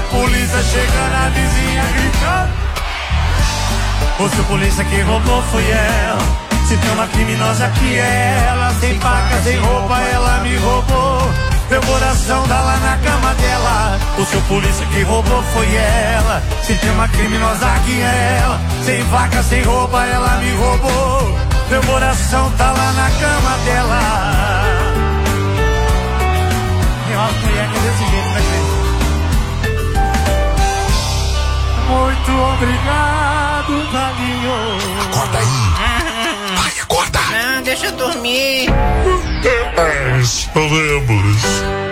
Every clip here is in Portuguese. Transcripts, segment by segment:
polícia chegando, a vizinha gritando. Ô, seu polícia, quem roubou foi ela. Se tem uma criminosa que é ela. Sem faca, sem roupa, ela me roubou. Meu coração tá lá na cama dela. O seu polícia, que roubou foi ela. Se tem uma criminosa que é ela. Sem faca, sem roupa, ela me roubou. Meu coração tá lá na cama dela. Tem uma mulher que é desse jeito, né, gente? Muito obrigado, Valinho. Acorda aí. Vai, acorda. Não, deixa eu dormir. Podemos.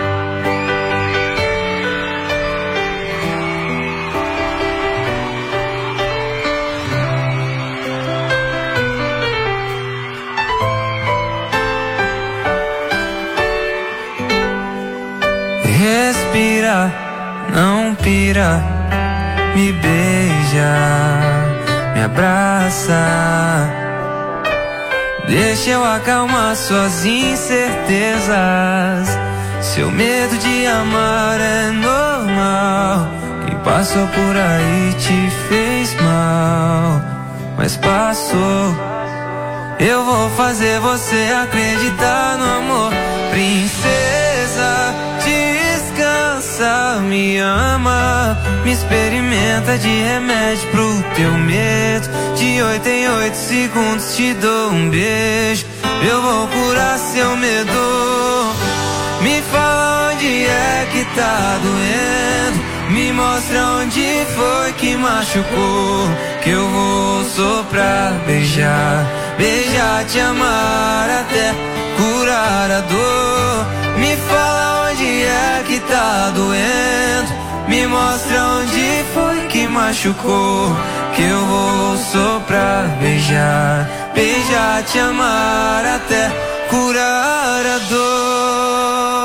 Respira, não pira, me beija, me abraça. Deixa eu acalmar suas incertezas. Seu medo de amar é normal. Quem passou por aí te fez mal, mas passou. Eu vou fazer você acreditar no amor. Princesa, descansa, me ama. Me experimenta de remédio pro teu medo. De 8 em 8 segundos te dou um beijo. Eu vou curar seu medo. Me fala onde é que tá doendo. Me mostra onde foi que machucou. Que eu vou soprar, beijar, beijar, te amar até curar a dor. Me fala onde é que tá doendo. Me mostra onde foi que machucou. Que eu vou soprar, beijar, beijar, te amar até curar a dor.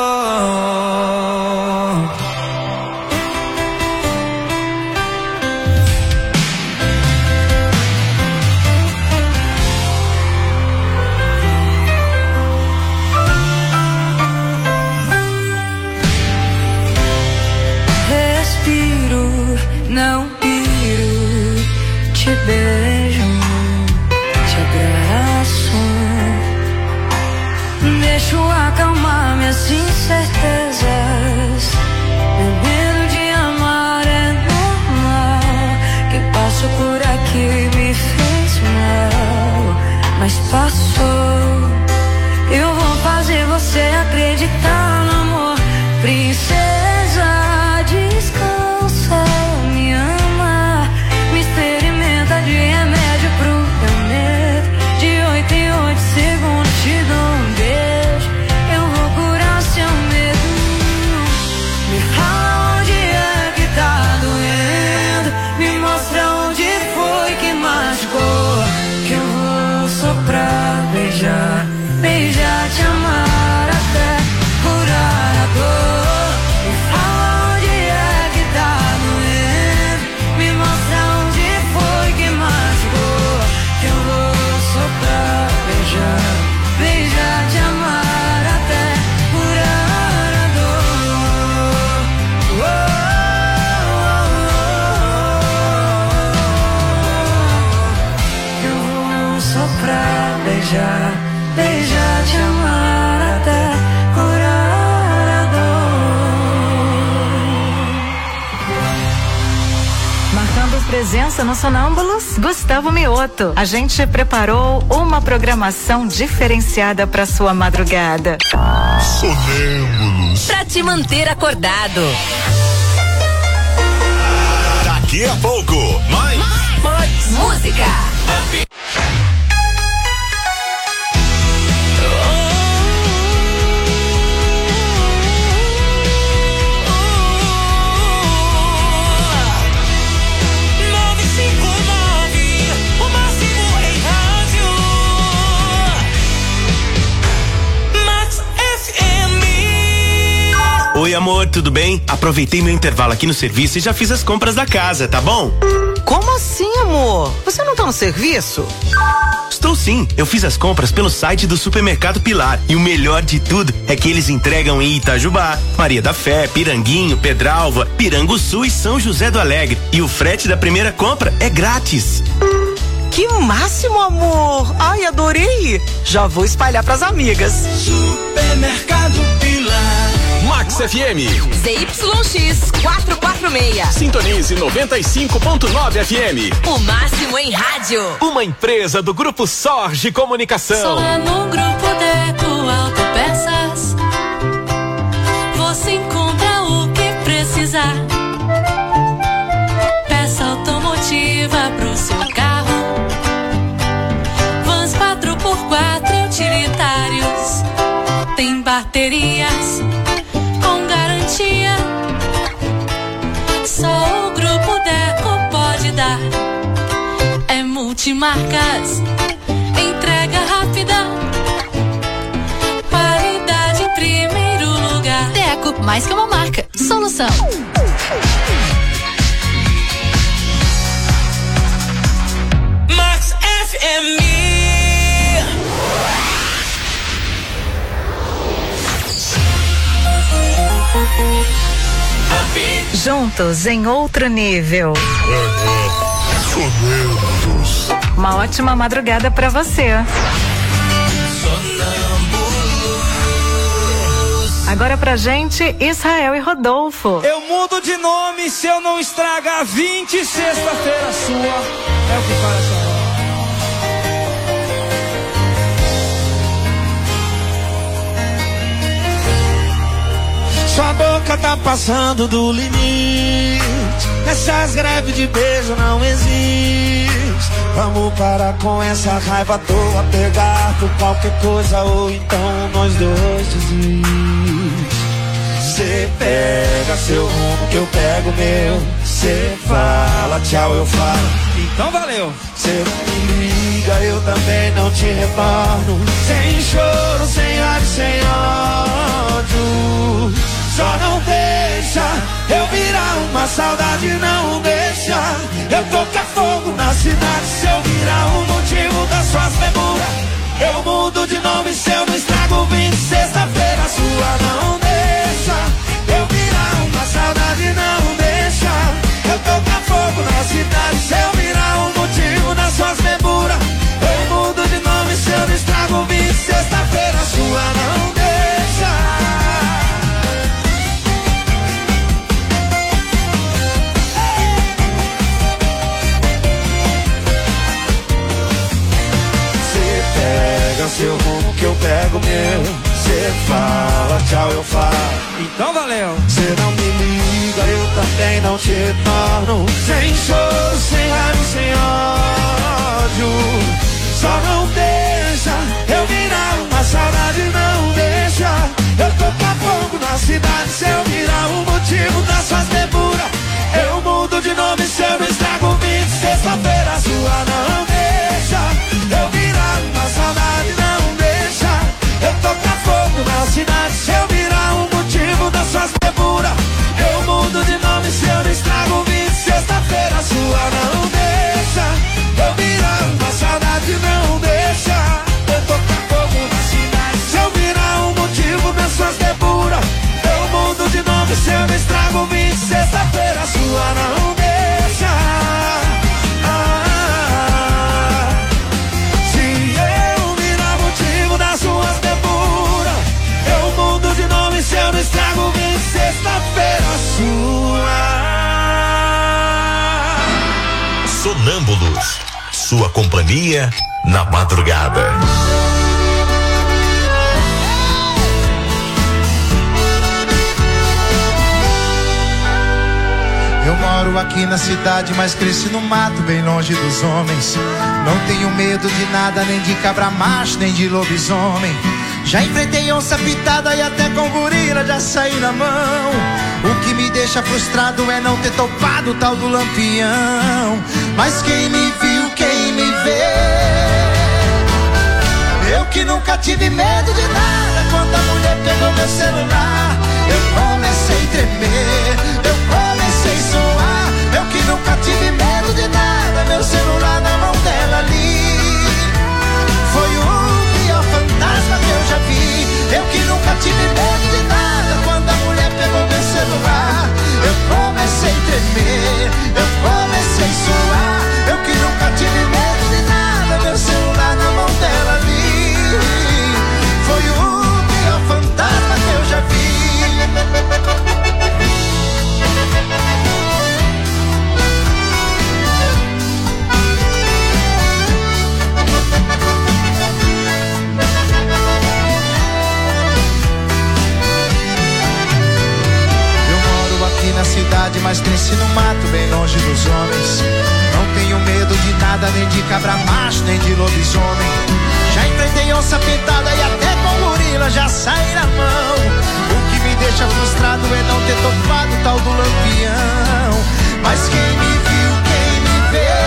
Respiro, não piro, te beijo, te abraço. Deixo acalmar minhas incertezas. Meu medo de amar é normal. Quem passou por aqui me fez mal, mas passou. Eu vou fazer você acreditar no amor. Princesa, descansa, me ama. Me experimenta de remédio pro teu medo. De 8 em 8 segundos te dou um beijo. Eu vou curar seu medo. Me fala onde é que tá doendo. Me mostra onde foi que machucou. Que eu vou soprar, beijar, beijar, te amar até curar a dor. Me fala onde é que tá doendo. Me mostra onde foi que machucou. Que eu vou soprar, beijar, beijar, te amar até curar a dor. Que eu vou soprar, beijar, beijar, te amar até curar a dor. Marcando presença no Sonâmbulos, Gustavo Mioto. A gente preparou uma programação diferenciada para sua madrugada. Sonâmbulos. Pra te manter acordado. Daqui a pouco, mais Música. Oi, amor, tudo bem? Aproveitei meu intervalo aqui no serviço e já fiz as compras da casa, tá bom? Como assim, amor? Você não tá no serviço? Estou sim, eu fiz as compras pelo site do Supermercado Pilar e o melhor de tudo é que eles entregam em Itajubá, Maria da Fé, Piranguinho, Pedralva, Piranguçu e São José do Alegre, e o frete da primeira compra é grátis. Que máximo, amor! Ai, adorei! Já vou espalhar pras amigas. Supermercado Pilar. Max FM. ZYX 446. Sintonize 95.9 FM. O máximo em rádio. Uma empresa do Grupo Sorge Comunicação. Só lá no Grupo Deco Autopeças você encontra o que precisar. Peça automotiva pro seu carro. Vans 4x4 utilitários. Tem baterias com garantia. Só o Grupo Deco pode dar. É multimarcas, entrega rápida, qualidade em primeiro lugar. Deco, mais que uma marca, solução. Max FM. Juntos em outro nível. Uma ótima madrugada pra você. Agora pra gente, Israel e Rodolfo. Eu mudo de nome se eu não estragar 20 sexta-feira sua. É o que fala essa hora. Sua boca tá passando do limite. Essas greves de beijo não existem. Vamos parar com essa raiva à toa, pegar por qualquer coisa ou então nós dois desiste. Cê pega seu rumo que eu pego meu. Cê fala tchau, eu falo. Então valeu. Cê não me liga, eu também não te retorno. Sem choro, sem ódio, sem ódio. Só não deixa eu virar uma saudade, não deixa eu tocar fogo na cidade. Se eu virar o motivo das suas memórias, eu mudo de nome se eu não estrago 20 sexta-feira sua. Não deixa eu virar uma saudade, não deixa eu tocar fogo na cidade. Se eu virar o motivo das suas memórias, eu mudo de nome se eu não estrago 20 sexta-feira sua. Não deixa. Seu rumo que eu pego meu. Cê fala tchau, eu falo. Então valeu. Cê não me liga, eu também não te torno. Sem choro, sem raiva, sem ódio. Só não deixa eu virar uma saudade, não deixa eu tocar fogo na cidade. Se eu virar o motivo das suas deburas, eu mudo de nome se eu não estrago 20 sexta-feira sua. Não deixa eu virar uma saudade, não deixa eu tocar fogo na cidade. Se eu virar o motivo das suas deburas, eu mudo de nome se eu não estrago 20 sexta-feira sua. Não deixa eu virar uma saudade, não deixa eu tocar fogo na cidade. Se eu virar o motivo das suas deburas, eu mudo de nome se eu não estrago 20 sexta-feira sua. Não deixa. Se eu não estrago 20 sexta-feira sua. Sonâmbulos, sua companhia na madrugada. Eu moro aqui na cidade, mas cresci no mato, bem longe dos homens. Não tenho medo de nada, nem de cabra macho, nem de lobisomem. Já enfrentei onça pitada e até com gorila já saí na mão. O que me deixa frustrado é não ter topado o tal do lampião. Mas quem me viu, quem me vê, eu que nunca tive medo de nada. Quando a mulher pegou meu celular, eu comecei a tremer, eu comecei a suar. Eu que nunca tive medo de nada. cidade, mas cresci no mato, bem longe dos homens. Não tenho medo de nada, nem de cabra macho, nem de lobisomem. Já enfrentei onça pintada e até com gorila já saí na mão. O que me deixa frustrado é não ter topado o tal do lampião. Mas quem me viu, quem me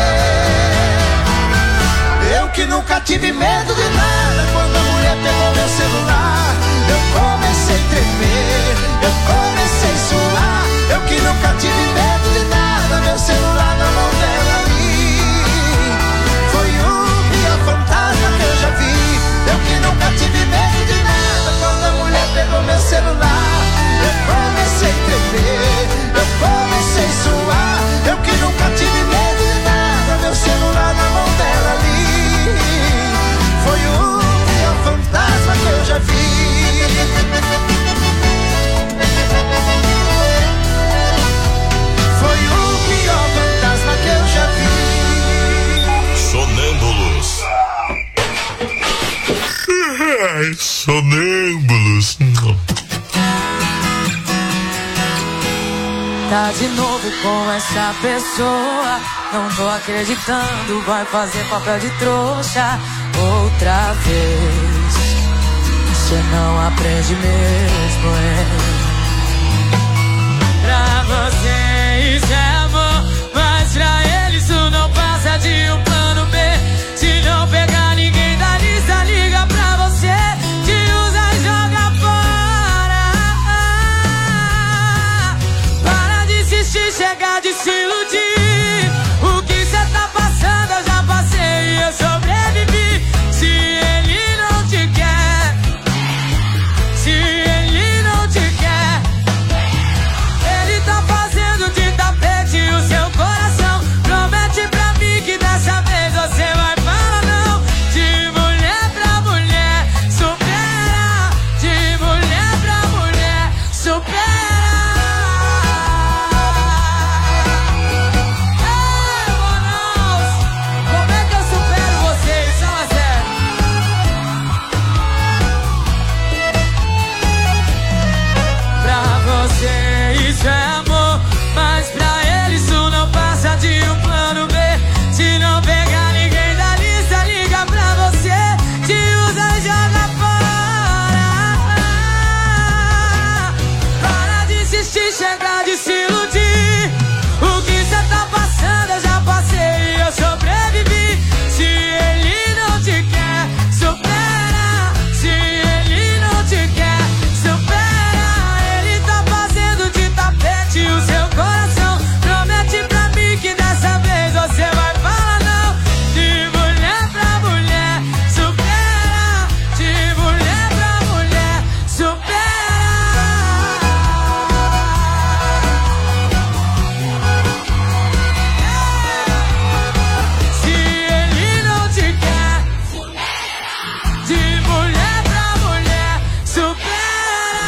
vê, eu que nunca tive medo de nada. Quando a mulher pegou meu celular, eu comecei a tremer, eu comecei a suar. Eu que nunca tive medo de nada, meu celular na mão dela ali. Foi o pior fantasma que eu já vi. Eu que nunca tive medo de nada. Quando a mulher pegou meu celular, eu comecei a tremer, eu comecei a suar. Eu que nunca tive medo de nada, meu celular na mão dela ali. Foi o pior fantasma que eu já vi. Foi o pior fantasma que eu já vi. Sonâmbulos. Ai, sonâmbulos. Tá de novo com essa pessoa, não tô acreditando, vai fazer papel de trouxa outra vez. Você não aprende mesmo, Pra você isso é amor, mas pra ele isso não passa de um plano B. Se não pegar ninguém da lista, liga pra você, te usa e joga fora. Para de insistir, chega de se iludir. O que cê tá passando eu já passei e eu sobrevivi. Se ele não te quer, se ele não te quer, ele tá fazendo de tapete o seu coração. Promete pra mim que dessa vez você vai falar não. De mulher pra mulher, supera. De mulher pra mulher, supera. Ei, Manaus, como é que eu supero vocês? Fala sério. Pra você isso é amor, mas pra ele isso não passa de um plano B. Se não pegar ninguém da lista, liga pra você, te usa e joga fora. Para de insistir, chega de se iludir. O que cê tá passando eu já passei e eu sobrevivi. Se ele não te quer, supera. Se ele não te quer, supera. Ele tá fazendo de tapete o seu coração. Promete pra mim que dessa vez você vai falar não. De mulher pra mulher, supera. De mulher pra mulher, supera. Se ele não te quer, de mulher pra mulher, supera.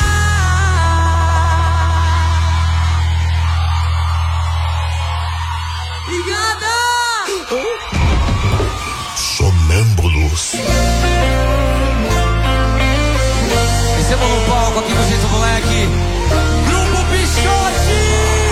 Obrigada! Sonâmbulos. Recebam no palco aqui no Jeito Moleque, Grupo Pichote!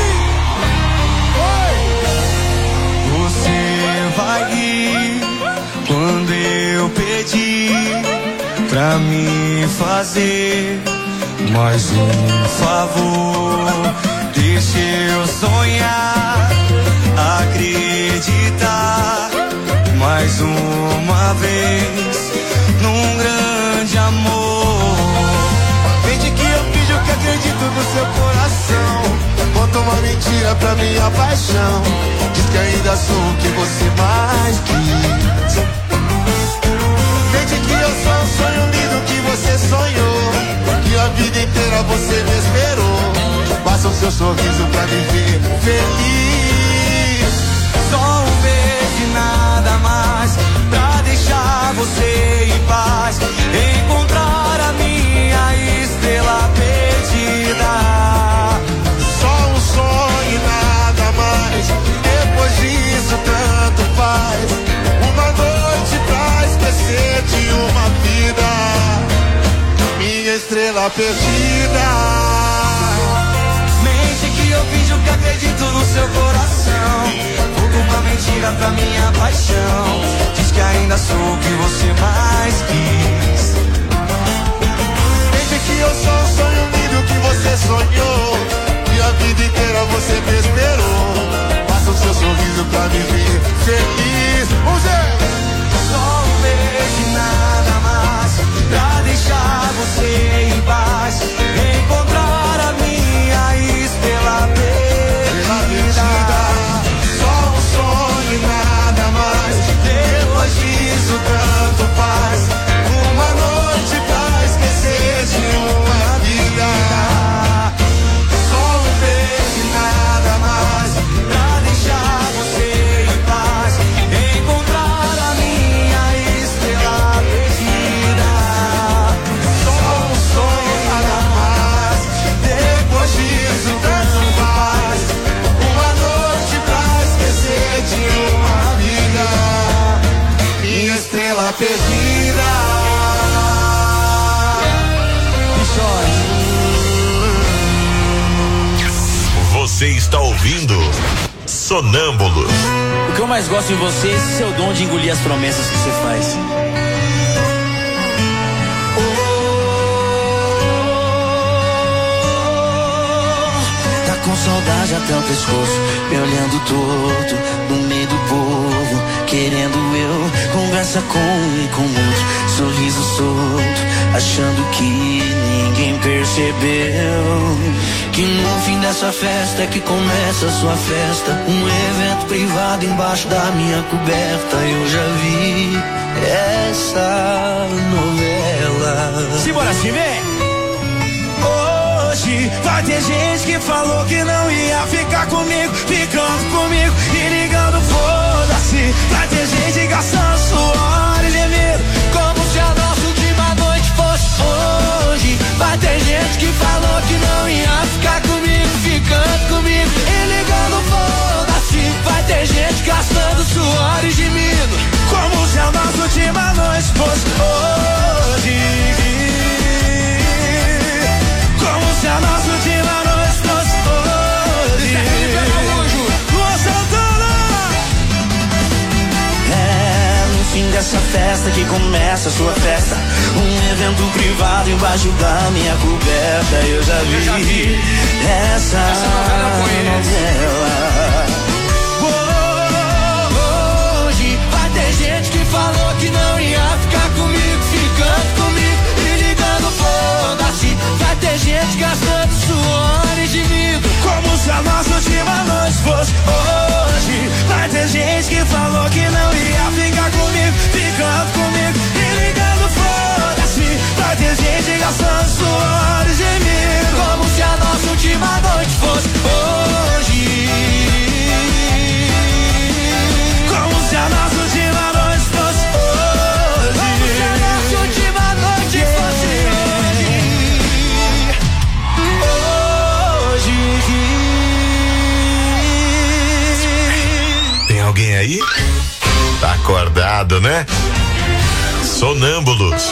Você vai rir quando eu pedir pra me fazer mais um favor. Deixa eu sonhar, acreditar mais uma vez num grande amor. Desde que eu fiz o que acredito no seu coração, conta uma mentira pra minha paixão. Diz que ainda sou o que você mais quis. Desde que eu sou um sonho lindo que você sonhou, que a vida inteira você me esperou. Basta o seu sorriso pra me ver feliz. Só um beijo e nada mais pra deixar você em paz. Encontrar a minha estrela perdida. Só um sonho e nada mais. Depois disso tanto faz. Uma noite pra esquecer de uma vida. Minha estrela perdida. Mente que eu finjo que acredito pra minha paixão. Diz que ainda sou o que você mais quis. Desde que eu sou um sonho lindo que você sonhou, e a vida inteira você me esperou. Faça o seu sorriso pra me ver feliz. Vamos ver! Só um beijo e nada mais, pra deixar você em paz. Encontrar a minha estrela perdida. Só um sonho e nada mais. Depois disso tanto faz. Uma noite pra esquecer de uma vida. Só um beijo e nada mais, pra deixar você em paz. Encontrar a minha estrela perdida. Só um sonho e nada mais. Depois disso tanto faz. Uma noite pra esquecer de uma vida. Minha estrela perdida. Você está ouvindo Sonâmbulos. O que eu mais gosto em você é esse seu dom de engolir as promessas que você faz. Tá com saudade até o pescoço, me olhando torto no meio do povo, querendo eu, conversa com um e com outro, sorriso solto, achando que ninguém percebeu. Que no fim dessa festa é que começa a sua festa, um evento privado embaixo da minha coberta. Eu já vi essa novela. Simbora, assim, vem! Hoje vai ter gente que falou que não ia ficar comigo, ficando comigo e ligando foda-se. Vai ter gente gastando suor e gemido, como se a nossa última noite fosse hoje. Vai ter gente que falou que não ia ficar comigo, ficando comigo e ligando foda-se. Vai ter gente gastando suor e gemido, como se a nossa última noite fosse hoje. Como se a nossa última noite fosse hoje. Luan Santana. É no fim dessa festa que começa a sua festa, um evento privado embaixo da minha coberta. Eu já vi essa novela. Hoje vai ter gente que falou que não ia ficar comigo, ficando comigo e ligando foda-se. Vai ter gente gastando suor e gemido, como se a nossa última noite fosse hoje. Vai ter gente que falou que não ia ficar comigo, ficando comigo e ligando foda-se. Vai ter gente gastando suor e gemido, como se a nossa última noite fosse hoje. Como se a nossa última noite fosse hoje. Como se a nossa última noite fosse hoje. Tem alguém aí? Tá acordado, né? Sonâmbulos.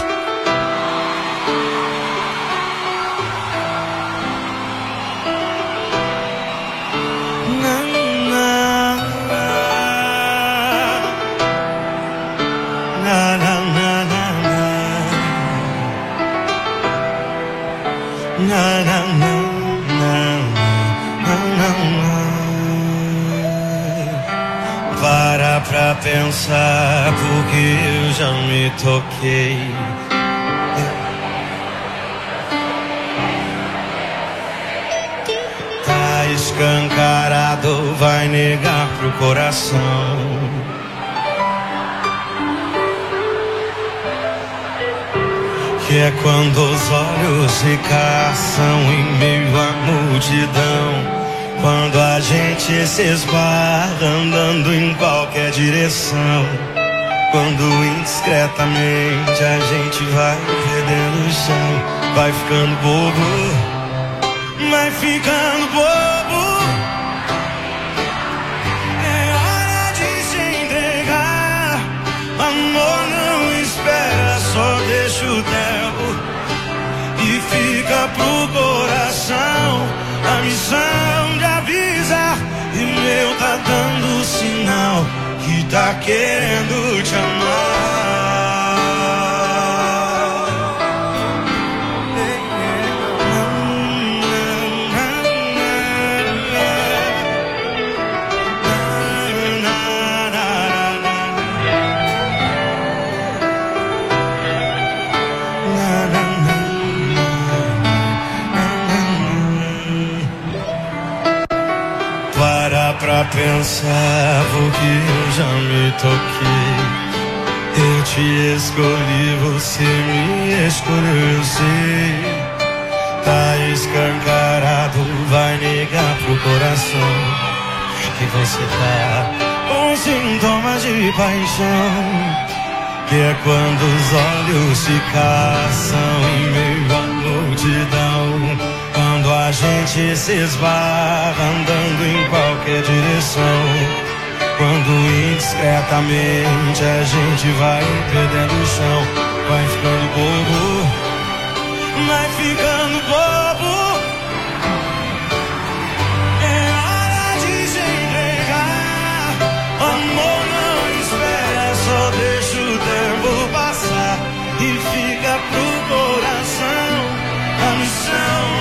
Para pra pensar, porque eu já me toquei. Tá escancarado, vai negar pro coração. Que é quando os olhos se caçam em meio à multidão. Quando a gente se esbarra andando em qualquer direção. Quando indiscretamente a gente vai perdendo o chão. Vai ficando bobo, vai ficando bobo. É hora de se entregar. Amor não espera, só deixa o tempo. E fica pro coração a missão de avisar. E meu tá dando sinal que tá querendo te amar. Pra pensar, porque eu já me toquei. Eu te escolhi, você me escolheu, eu sei. Tá escancarado, vai negar pro coração que você tá com sintomas de paixão. Que é quando os olhos se caçam em meio à multidão. Quando a gente se esbarra andando em qualquer direção. Quando indiscretamente a gente vai perdendo o chão. Vai ficando bobo, vai ficando bobo. É hora de se entregar. Amor não espera, só deixa o tempo passar. E fica pro coração a missão.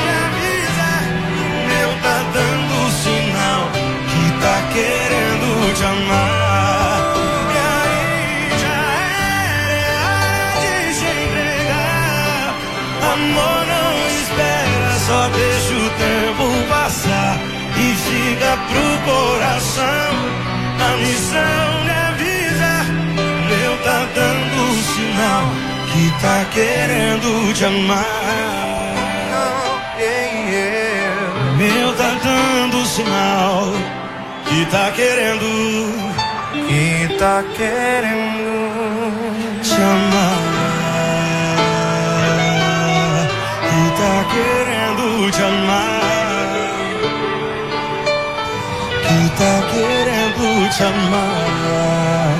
Tá dando sinal que tá querendo te amar. E aí já é hora de se entregar. Amor não espera, só deixa o tempo passar. E fica pro coração a missão de avisar. Meu tá dando sinal que tá querendo te amar. Meu tá dando sinal que tá querendo te amar, que tá querendo te amar, que tá querendo te amar.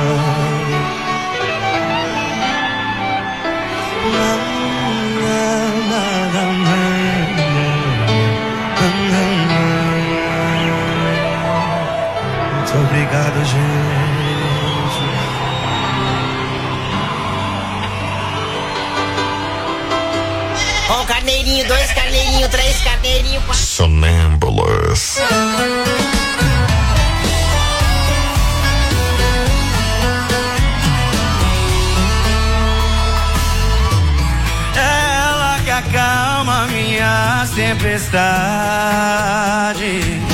Obrigado, gente. Um carneirinho, 2 carneirinhos, 3 carneirinhos, 4. Sonâmbulos. Ela que acalma minhas tempestades.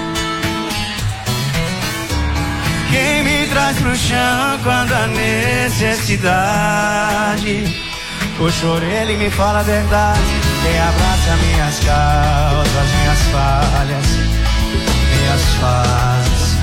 Quem me traz pro chão quando há necessidade. O choro ele me fala a verdade. Quem abraça minhas causas, minhas falhas, minhas fases.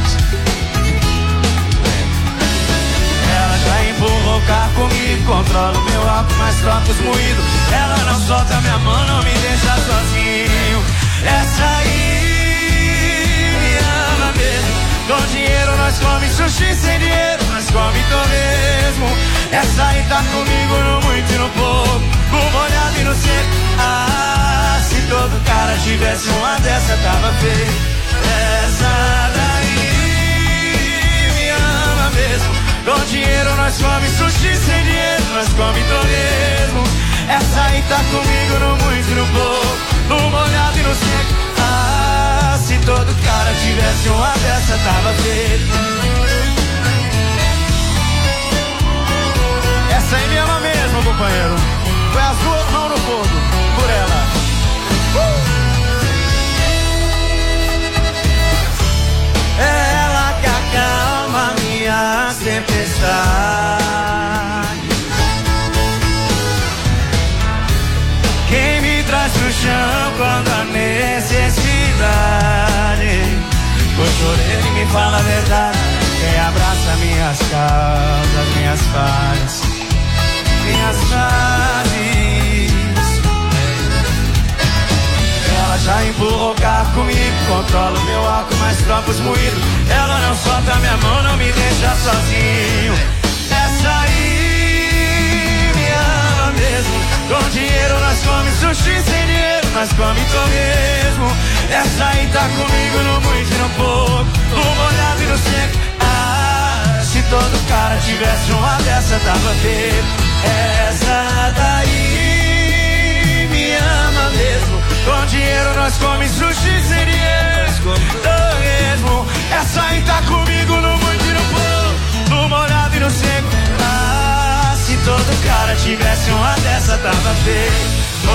Ela já empurrou o carro comigo, controla o meu álcool, mas troca os moídos. Ela não solta minha mão, não me deixa sozinho. Essa aí me ama mesmo. Com dinheiro nós come sushi, sem dinheiro nós come torresmo. Essa aí tá comigo no muito e no pouco, com molhado e no seco. Ah, se todo cara tivesse uma dessa tava feio. Essa daí me ama mesmo. Com dinheiro nós come sushi, sem dinheiro nós come torresmo. Essa aí tá comigo no muito e no pouco, no molhado e no seco. Ah, se todo cara tivesse uma dessa tava feito. Essa aí me ama mesmo, companheiro. Foi as 2 mãos no fogo por ela. Ela que acalma minhas tempestades. Quem me traz pro chão quando há necessidade. O choro ele me fala a verdade. Quem abraça minhas causas, minhas falhas, minhas fases. Ela já empurrou o carro comigo, controla o meu álcool, mas troca os moídos. Ela não solta minha mão, não me deixa sozinho. Essa aí me ama mesmo. Com dinheiro nós come sushi, sem dinheiro nós come torresmo. Essa aí tá comigo no muito e no pouco, no molhado e no seco. Ah, tivesse uma dessa, tava feio. Essa daí me ama mesmo. Com dinheiro nós come sushi, seria mesmo. Essa aí tá comigo no muito e no pouco, no molhado e no seco. Ah, se todo cara tivesse uma dessa, tava feio. Oh,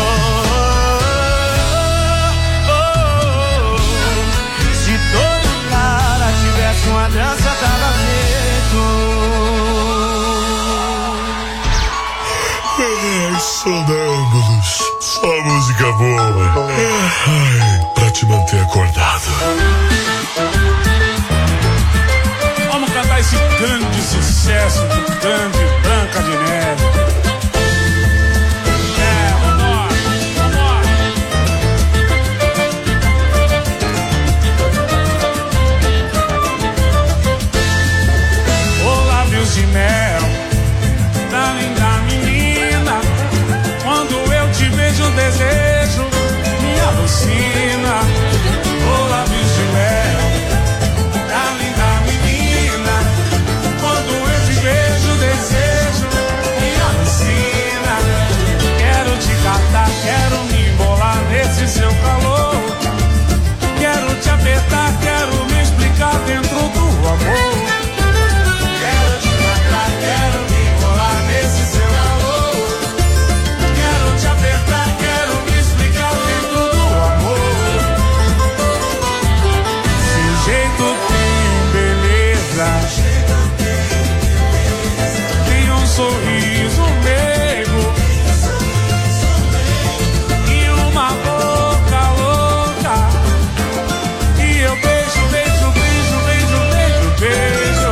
oh, oh, oh. Se todo cara tivesse uma dessa, tava feito. Sonâmbulos, só música boa. Ai, pra te manter acordado. Vamos cantar esse grande sucesso do grande Branca de Neve. De mel, da linda menina. Quando eu te vejo, o desejo me alucina. Oh, lábios de mel, da linda menina. Quando eu te vejo, o desejo me alucina. Quero te catar, quero me embolar nesse seu calor. Quero te apertar, quero me explicar dentro do amor. Quero me enrolar nesse seu calor. Quero te apertar, quero me explicar dentro do amor. Seu jeito tem beleza, tem um sorriso meigo e uma boca louca. E eu beijo, beijo, beijo, beijo, beijo, beijo.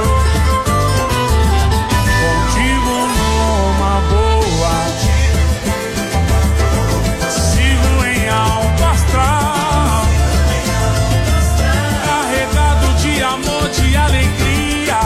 De alegria,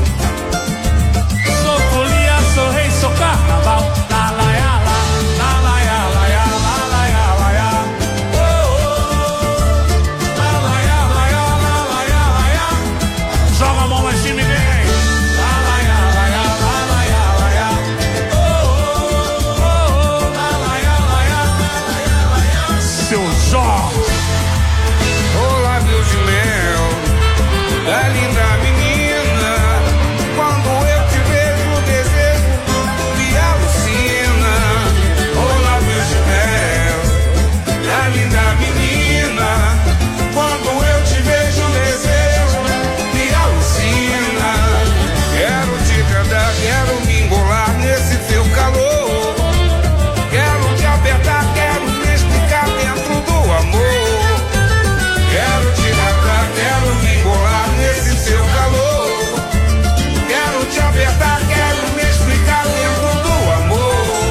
sou folia, sou rei, sou carnaval. La la ya la, la la ya la ya, la la ya la ya. Oh oh, la la ya la ya, la la ya la ya. Joga a mão lá em cima e vem. La la ya la ya, la la ya la ya. Oh oh, la la ya la ya, la la ya la ya. Seu Jorge, oh lábios de mel, da linda menina. Quando eu te vejo, o desejo me alucina. Oh, lábios de mel, da linda menina. Quando eu te vejo, o desejo me alucina. Quero te cantar, quero me engolar nesse teu calor. Quero te apertar, quero me explicar dentro do amor. Quero te cantar, quero me engolar nesse seu calor. Quero te apertar, quero me explicar dentro do amor.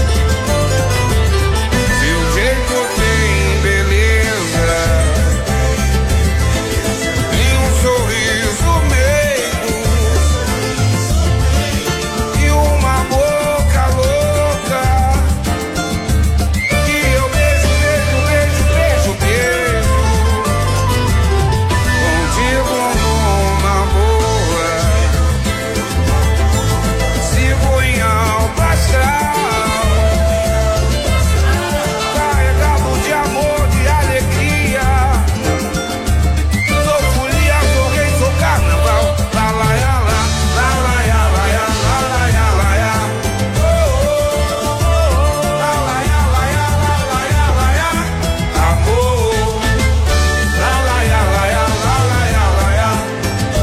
Seu jeito tem beleza, tem um sorriso meigo e uma boca louca. Que eu beijo, beijo, beijo, beijo, beijo. Contigo numa boa, sigo em alto astral, carregado de amor, de alegria. Sou folia, sou rei, sou carnaval. La la ya la, la la ya la ya, la la ya la ya. Oh oh, la la ya la ya, la la ya la ya. Amor, la la ya la ya, la la ya la ya. Oh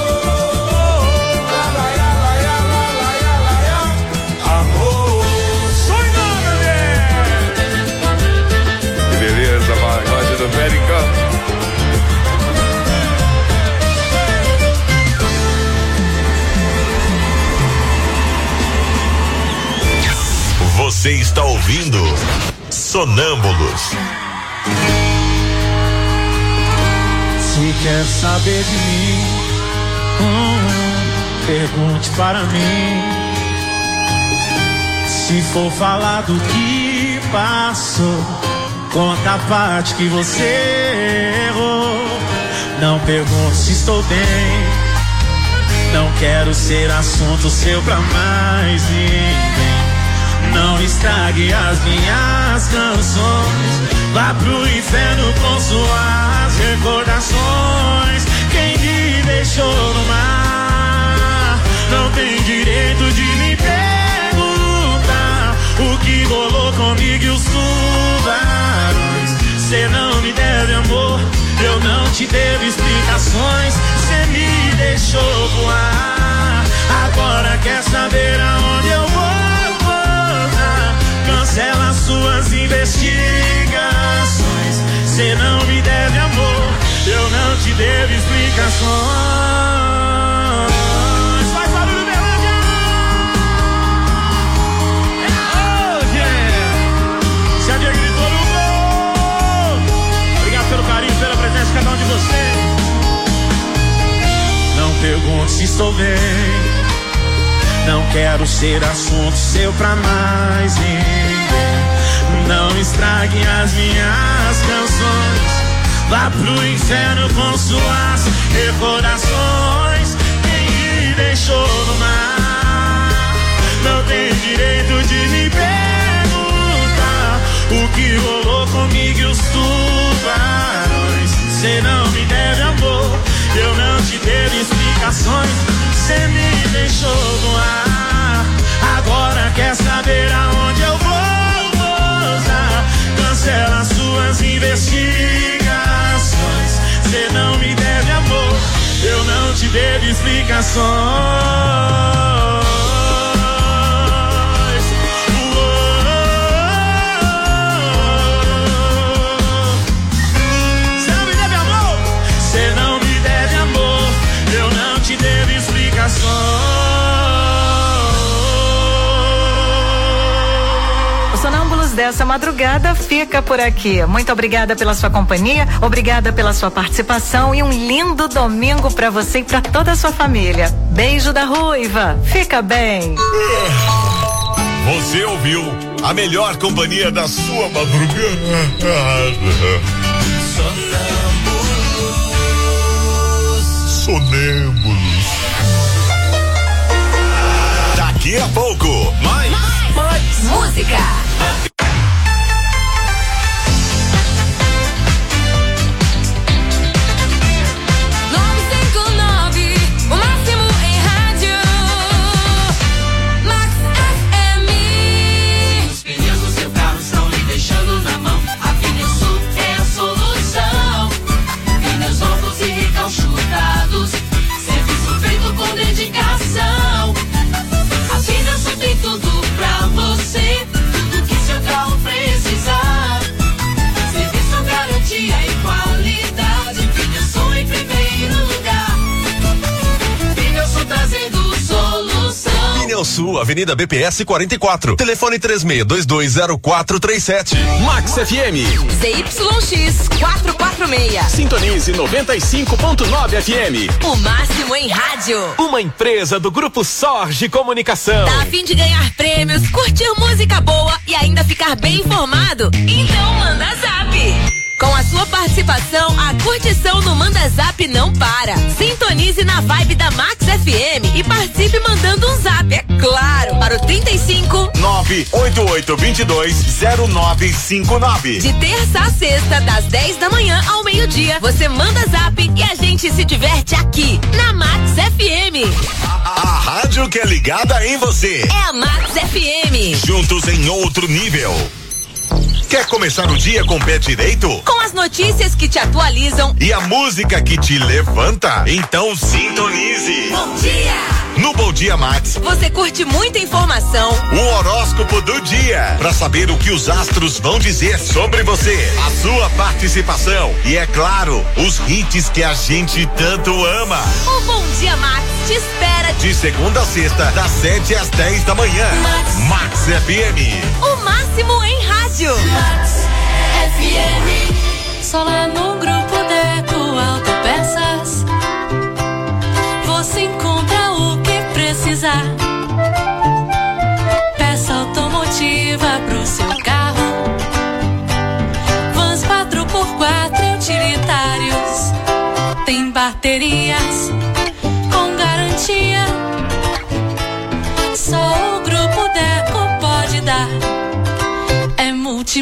la la ya la ya, la la ya la ya. Amor, sonho, bebê. Que beleza, pagode do Pericão. Você está ouvindo Sonâmbulos. Se quer saber de mim, pergunte para mim. Se for falar do que passou, conta a parte que você errou. Não pergunte se estou bem, Não quero ser assunto seu pra mais ninguém. Não estrague as minhas canções. Vá pro inferno com suas recordações. Quem me deixou no mar não tem direito de me perguntar o que rolou comigo e os tubarões. Cê não me deve amor, eu não te devo explicações. Cê me deixou voar, agora quer saber aonde eu vou. Cancela suas investigações. Cê não me deve amor, eu não te devo explicações. Faz barulho, Berlândia! Oh, yeah! Se a Dia gritou no gol. Obrigado pelo carinho, pela presença de cada um de vocês. Não pergunte se estou bem. Não quero ser assunto seu pra mais ninguém. Não estrague as minhas canções. Vá pro inferno com suas recordações. Quem me deixou no mar não tem direito de me perguntar o que rolou comigo e os tubarões. Cê não me deve amor, eu não te devo explicações. Cê me deixou no ar, agora quer saber aonde eu vou usar. Cancela suas investigações. Cê não me deve amor, eu não te devo explicações. Cê não me deve amor, cê não me deve amor, eu não te devo explicações. Os Sonâmbulos dessa madrugada fica por aqui. Muito obrigada pela sua companhia, obrigada pela sua participação e um lindo domingo pra você e pra toda a sua família. Beijo da Ruiva, fica bem. Você ouviu a melhor companhia da sua madrugada. Sonâmbulos. Daqui a pouco, mais música. Serviço feito com dedicação. A Pneusul tem tudo pra você, tudo que seu carro precisar. Serviço, garantia e qualidade. Pneusul em primeiro lugar. Pneusul trazendo solução. Pneusul, Avenida BPS 44. Telefone 36220437. Max FM. ZYX 446. Sintonize 95.9 FM. O máximo em rádio. Uma empresa do Grupo Sorge Comunicação. Tá a fim de ganhar prêmios, curtir música boa e ainda ficar bem informado? Então manda zap. Com a sua participação, a curtição no Manda Zap não para. Sintonize na vibe da Max FM e participe mandando um zap, é claro, para o 35 988220959. De terça a sexta, das 10 da manhã ao meio-dia, você manda zap e a gente se diverte aqui, na Max FM. A rádio que é ligada em você. É a Max FM. Juntos em outro nível. Quer começar o dia com o pé direito? Com as notícias que te atualizam e a música que te levanta? Então sintonize. Bom dia! No Bom Dia Max, você curte muita informação. O horóscopo do dia, para saber o que os astros vão dizer sobre você, a sua participação e, é claro, os hits que a gente tanto ama. O Bom Dia Max te espera de segunda a sexta, das 7 às 10 da manhã. Max FM. O máximo em rádio. Max FM. Só lá no grupo Deco Autopeças você encontra o que precisar. Peça automotiva pro seu carro, vans 4x4 utilitários, tem baterias com garantia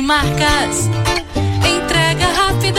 Marcas, entrega rápida,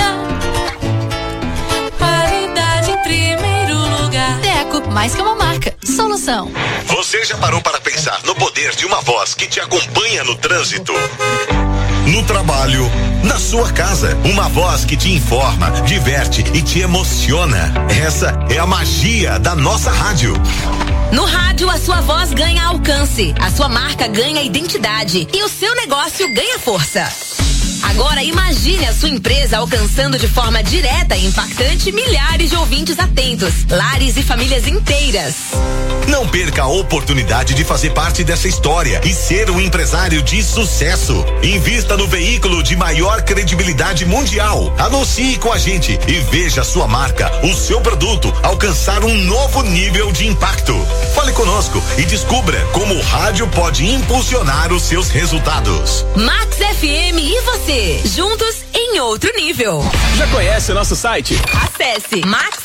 qualidade em primeiro lugar. Deco, mais que uma marca, solução. Você já parou para pensar no poder de uma voz que te acompanha no trânsito? No trabalho, na sua casa, uma voz que te informa, diverte e te emociona. Essa é a magia da nossa rádio. No rádio, a sua voz ganha alcance, a sua marca ganha identidade e o seu negócio ganha força. Agora imagine a sua empresa alcançando de forma direta e impactante milhares de ouvintes atentos, lares e famílias inteiras. Não perca a oportunidade de fazer parte dessa história e ser um empresário de sucesso. Invista no veículo de maior credibilidade mundial. Anuncie com a gente e veja a sua marca, o seu produto alcançar um novo nível de impacto. Fale conosco e descubra como o rádio pode impulsionar os seus resultados. Max FM e você, juntos em outro nível. Já conhece o nosso site? Acesse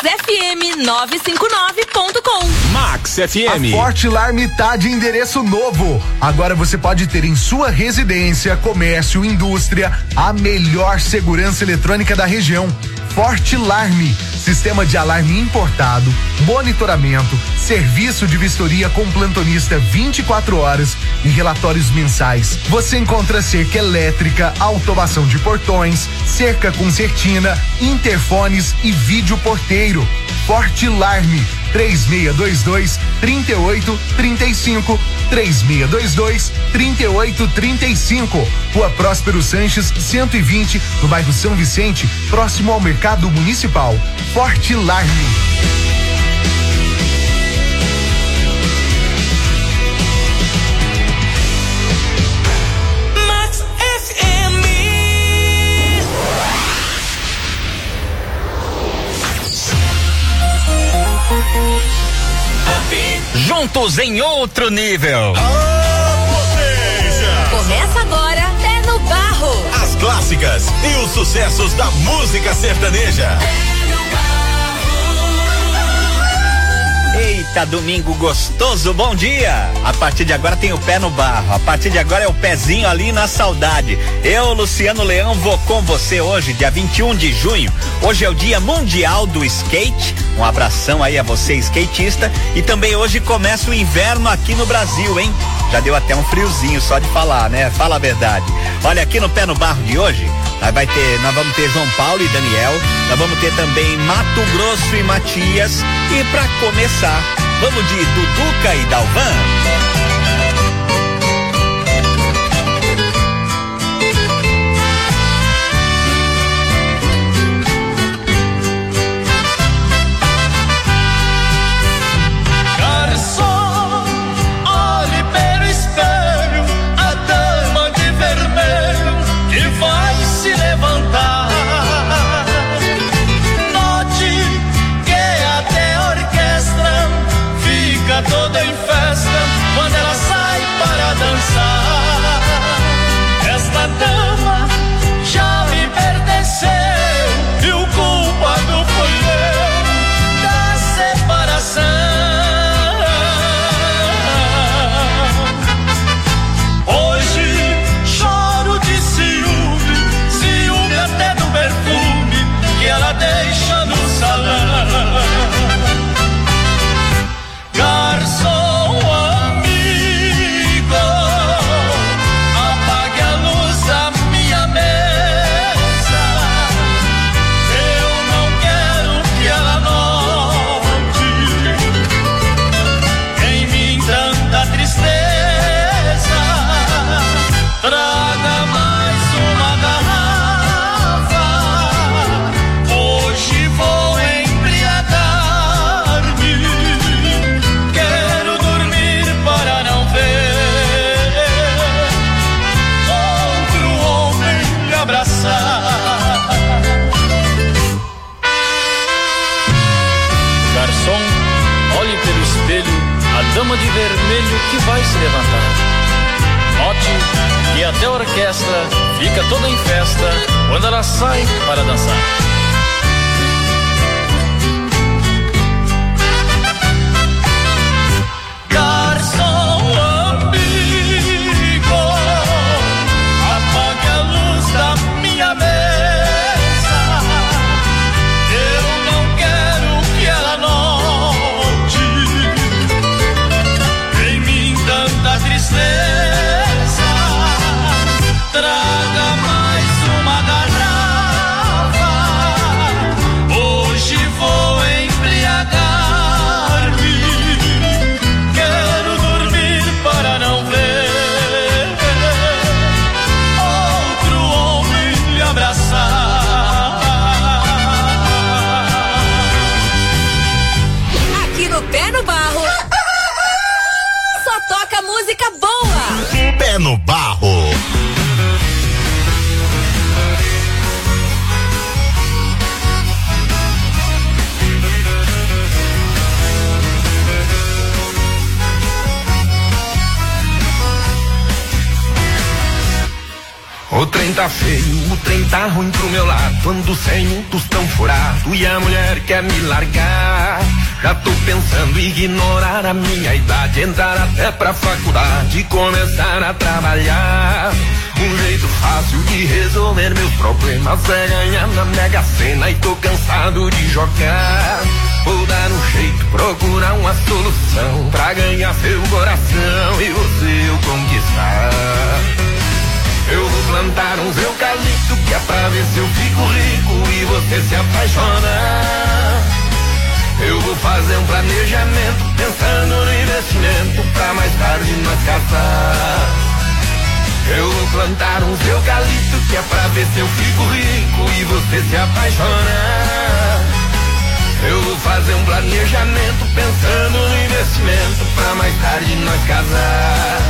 maxfm959.com. Max FM. A Forte Alarme tá de endereço novo. Agora você pode ter em sua residência, comércio, indústria, a melhor segurança eletrônica da região. Forte Alarme, sistema de alarme importado, monitoramento, serviço de vistoria com plantonista 24 horas e relatórios mensais. Você encontra cerca elétrica, automação de portões, cerca com certina, interfones e vídeo porteiro. Forte Alarme, 3622-3835, 3622-3835. Rua Próspero Sanches, 120, no bairro São Vicente, próximo ao Mercado Municipal. Forte Alarme. Juntos em outro nível. Começa agora, Pé no Barro. As clássicas e os sucessos da música sertaneja. Eita, domingo gostoso, bom dia! A partir de agora tem o pé no barro, a partir de agora é o pezinho ali na saudade. Eu, Luciano Leão, vou com você hoje, dia 21 de junho. Hoje é o Dia Mundial do Skate. Um abração aí a você, skatista. E também hoje começa o inverno aqui no Brasil, hein? Já deu até um friozinho só de falar, né? Fala a verdade. Olha, aqui no Pé no Barro de hoje, nós vamos ter João Paulo e Daniel, nós vamos ter também Mato Grosso e Matias, e pra começar, vamos de Duduca e Dalvan. Toda em festa quando ela sai para dançar. Esta dama já me pertenceu e o culpado fui eu da separação. Hoje choro de ciúme até do perfume que ela deixa no salão. Garçom amigo, apague a luz da minha mesa. Eu não quero que ela note em mim tanta tristeza. Traga mais uma garrafa. Hoje vou embriagar-me. Quero dormir para não ver outro homem me abraçar. Garçom, olhe pelo espelho a dama de vermelho que vai se levantar. Note que até a orquestra fica toda em festa quando ela sai para dançar. Garçom amigo, apague a luz trem tá feio, o trem tá ruim pro meu lado. Ando sem um tostão furado e a mulher quer me largar. Já tô pensando em ignorar a minha idade, entrar até pra faculdade e começar a trabalhar. Um jeito fácil de resolver meus problemas é ganhar na Mega Sena e tô cansado de jogar. Vou dar um jeito, procurar uma solução pra ganhar seu coração e você eu conquistar. Eu vou plantar uns eucalipto que é pra ver se eu fico rico e você se apaixona. Eu vou fazer um planejamento pensando no investimento pra mais tarde nós casar. Eu vou plantar uns eucalipto que é pra ver se eu fico rico e você se apaixona. Eu vou fazer um planejamento pensando no investimento pra mais tarde nós casar.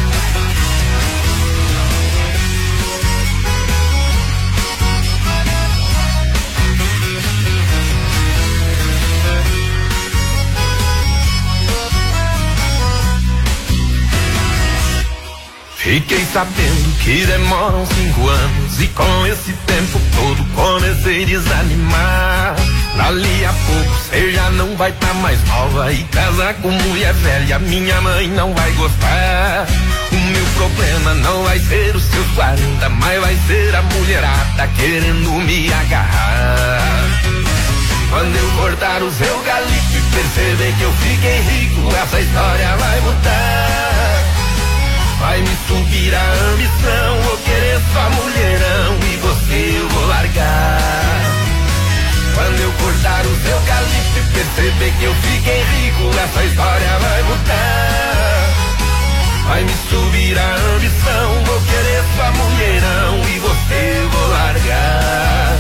Fiquei sabendo que demoram 5 anos e com esse tempo todo comecei a desanimar. Dali a pouco você já não vai tá mais nova e casar com mulher velha minha mãe não vai gostar. O meu problema não vai ser os seus 40, mas vai ser a mulherada querendo me agarrar. Quando eu cortar os eucaliptos e perceber que eu fiquei rico, essa história vai mudar. Vai me subir a ambição, vou querer só mulherão e você eu vou largar. Quando eu cortar os eucaliptos e perceber que eu fiquei rico, essa história vai mudar. Vai me subir a ambição, vou querer só mulherão e você eu vou largar.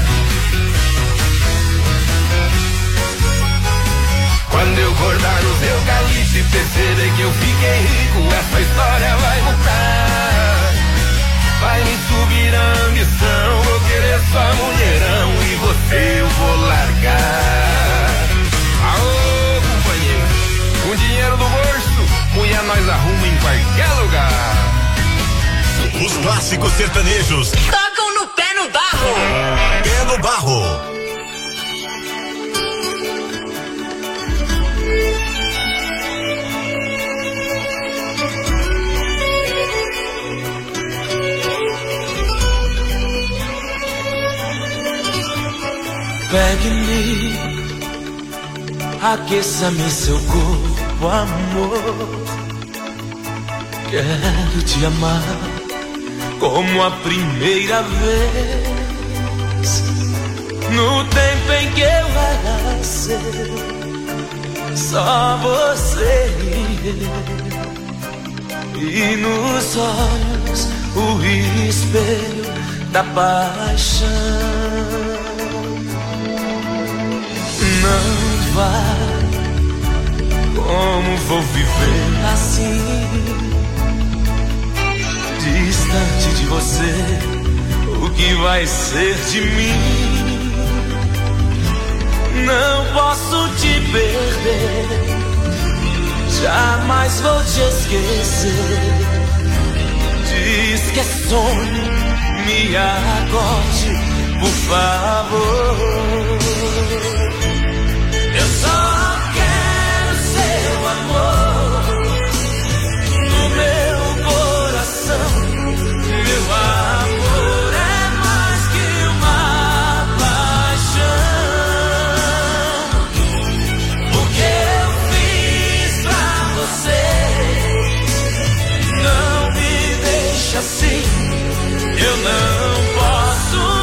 Quando eu cortar os eucaliptos e perceber que eu fiquei rico, essa história vai mudar. Vai me subir a ambição, vou querer só mulherão e você eu vou largar. Aô, companheiro, com dinheiro do bolso, mulher nós arruma em qualquer lugar. Os clássicos sertanejos tocam no Pé no Barro. Pé no Barro. Pegue-me, aqueça-me seu corpo, amor. Quero te amar como a primeira vez. No tempo em que eu era seu, só você e nos olhos o espelho da paixão. Não vai, como vou viver assim, distante de você, o que vai ser de mim? Não posso te perder, jamais vou te esquecer. Diz que é sonho, me acorde, por favor. Eu só quero seu amor no meu coração. Meu amor é mais que uma paixão. O que eu fiz pra você não me deixa assim. Eu não posso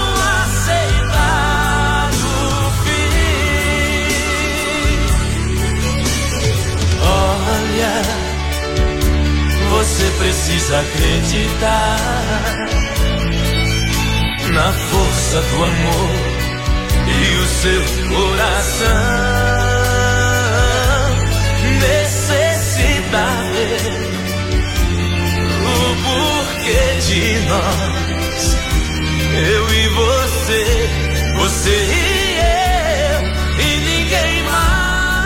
você precisa acreditar na força do amor e o seu coração necessita ver o porquê de nós, eu e você, você e eu e ninguém mais.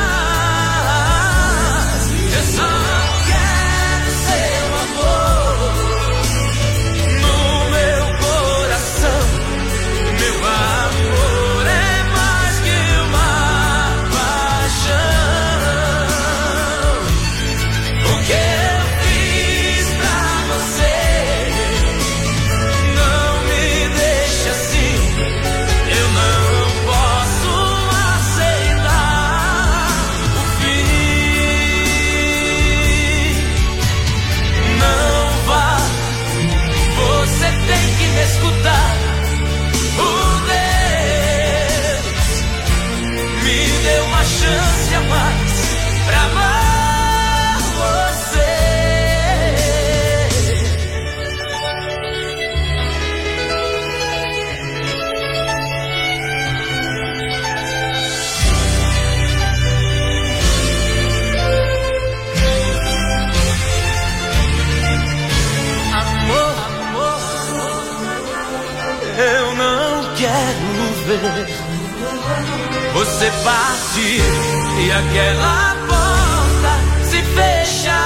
Eu só quero seu amor no meu coração. uma chance a mais pra amar você. Eu não quero ver você partir e aquela porta se fechar.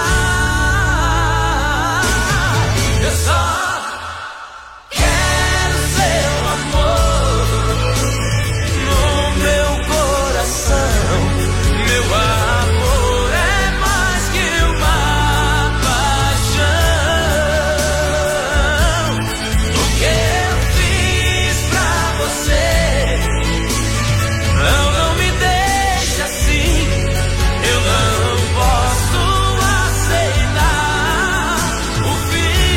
Eu só quero seu amor no meu coração. Meu amor é mais que uma paixão. O que eu fiz pra você, não me deixa assim. Eu não posso aceitar o fim.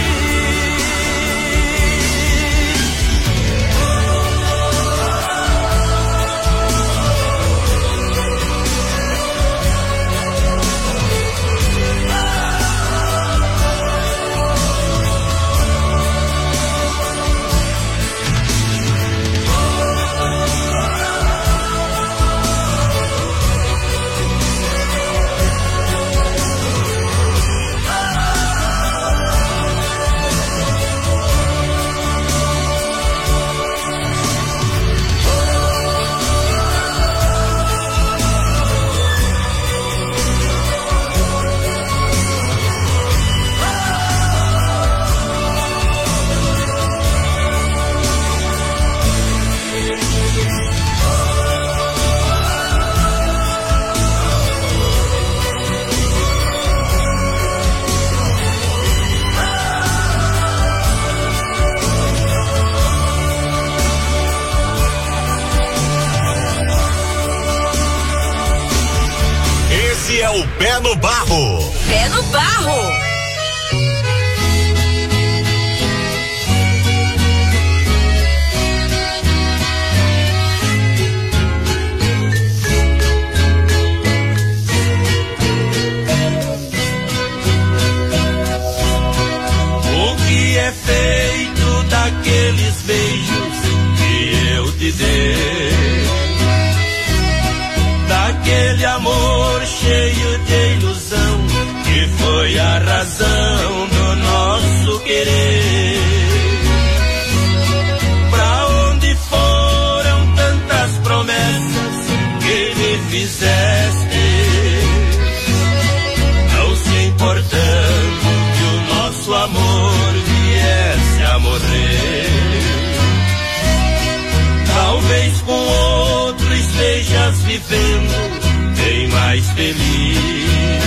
Esse é o Pé no Barro. Pé no Barro. O que é feito daqueles beijos que eu te dei? Daquele amor cheio de ilusão que foi a razão do nosso querer. Pra onde foram tantas promessas que me fizeste, não se importando que o nosso amor viesse a morrer? Talvez com outro estejas vivendo bem mais feliz,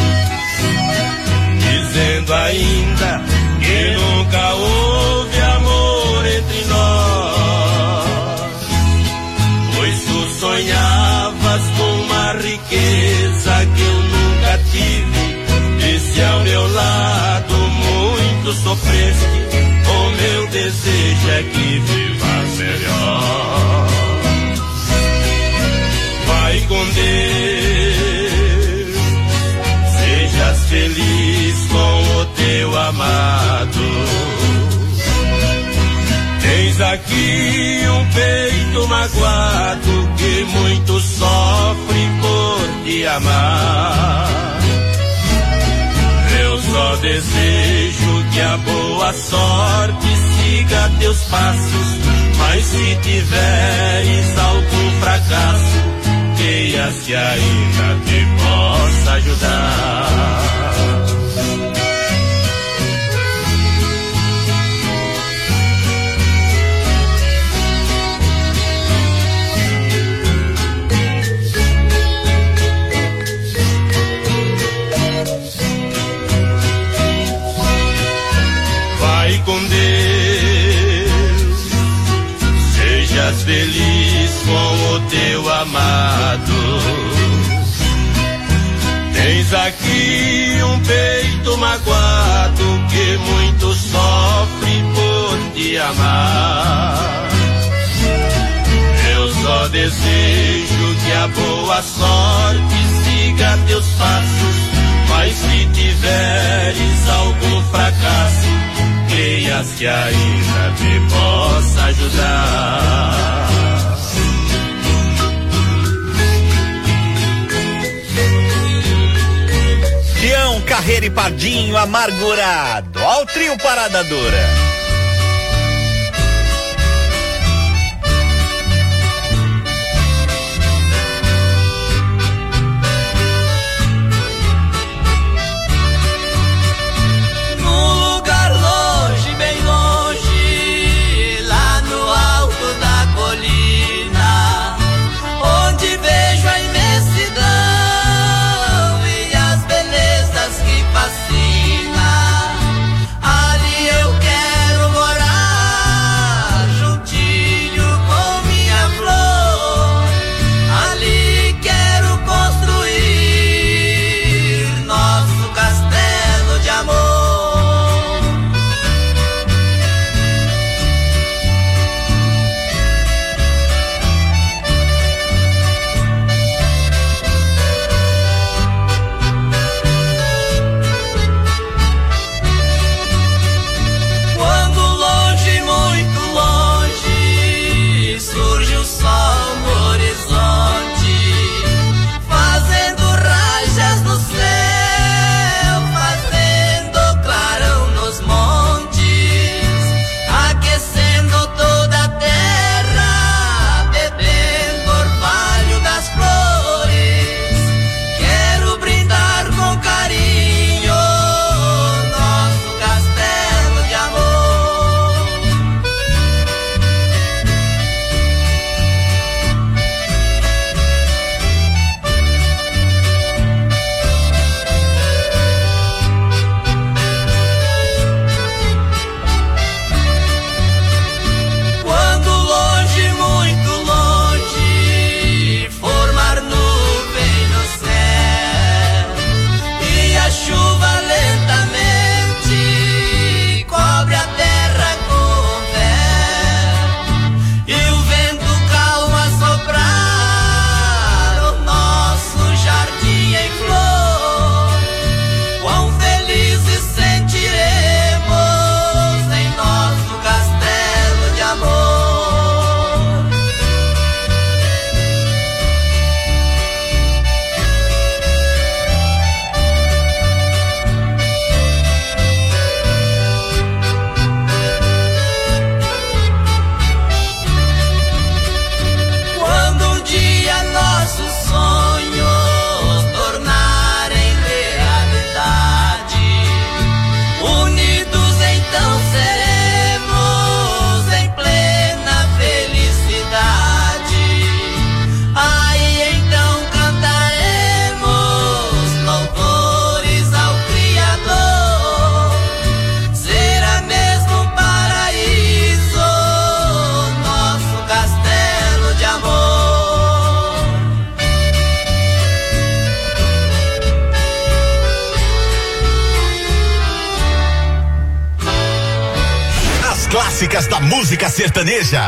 dizendo ainda que nunca houve amor entre nós, pois tu sonhavas com uma riqueza que eu nunca tive, e se ao meu lado muito sofreste, o meu desejo é que vivas melhor. Vai com Deus, sejas feliz com o teu amado. Tens aqui um peito magoado que muito sofre por te amar. Eu só desejo que a boa sorte siga teus passos, mas se tiveres algum fracasso, creia se ainda te possa ajudar. Vai com Deus, sejas feliz com o teu amado. Tens aqui um peito magoado que muito sofre por te amar. Eu só desejo que a boa boa sorte, siga teus passos, mas se tiveres algum fracasso, creias que ainda te possa ajudar. Tião, Carreira e Pardinho, Amargurado, ao trio Parada Dura. Ali eu quero morar, juntinho com minha flor. Ali quero construir nosso castelo de amor. Quando longe, muito longe, surge o sol no horizonte, fazendo rajas no céu, fazendo clarão nos montes, aquecendo toda a terra, bebendo orvalho das flores. Quero brindar com carinho nosso castelo de amor. Quando longe, muito longe, formar nuvem no céu e a chuva lentamente cobre a terra com véu, e o vento calmo a soprar o nosso jardim em flor, quão felizes sentiremos em nosso castelo de amor. Quando um dia nossos sonhos tornarem realidade, unidos então seremos em plena felicidade. Aí então cantaremos louvores ao Criador. Será mesmo um paraíso nosso castelo de amor. As clássicas da música sertaneja.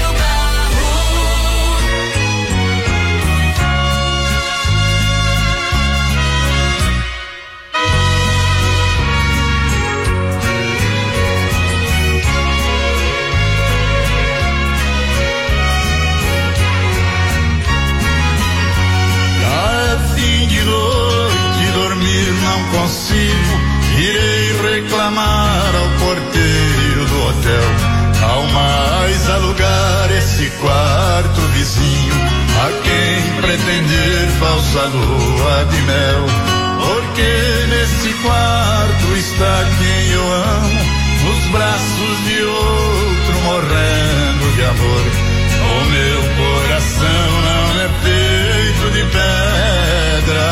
Já é fim de noite, dormir não consigo. Irei reclamar ao porteiro do hotel, ao mais alugar esse quarto vizinho, a quem pretender falsa lua de mel. Porque nesse quarto está quem eu amo, nos braços de outro morrendo de amor. O meu coração não é feito de pedra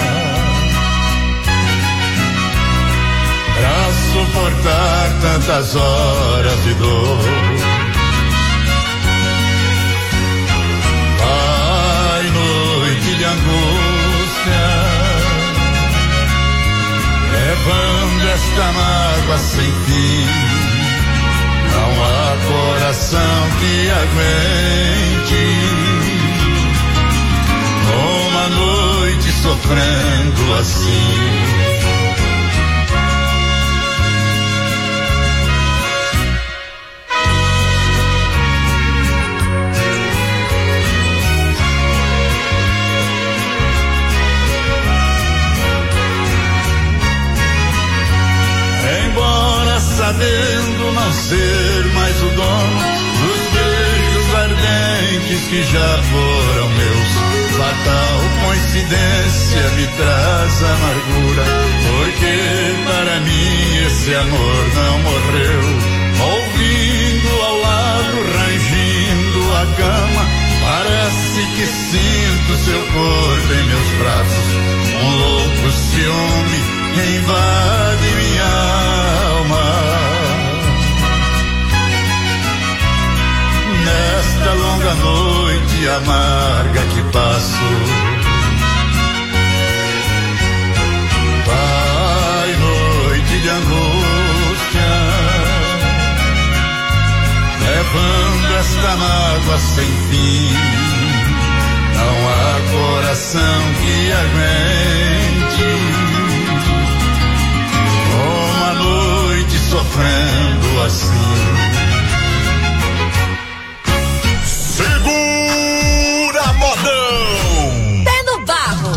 pra suportar tantas horas de dor. Vai noite de angústia, levando esta mágoa sem fim. Não há coração que aguente sofrendo assim. Embora sabendo não ser mais o dono dos beijos ardentes que já foram meus, fatal coincidência me traz amargura, porque para mim esse amor não morreu. Ouvindo ao lado, rangindo a cama, parece que sinto seu corpo em meus braços. Um louco ciúme invade minha alma. Nesta longa noite amarga que passo, vai noite de angústia, levando esta mágoa sem fim. Não há coração que aguente uma noite sofrendo assim. Segura, modão! Pé no barro!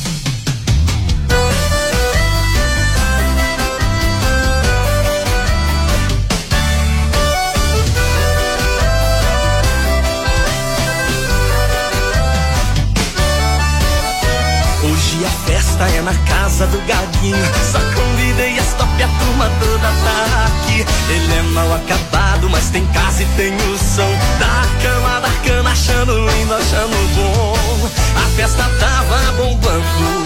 Hoje a festa é na casa do Gaguinho, só convidei as top, a turma toda tá aqui. Ele é mal acabado, mas tem casa e tem o som da cama, da cana, achando lindo, achando bom. A festa tava bombando,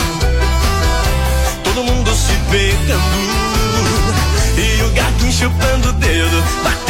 todo mundo se pegando, e o Gaguinho chupando o dedo da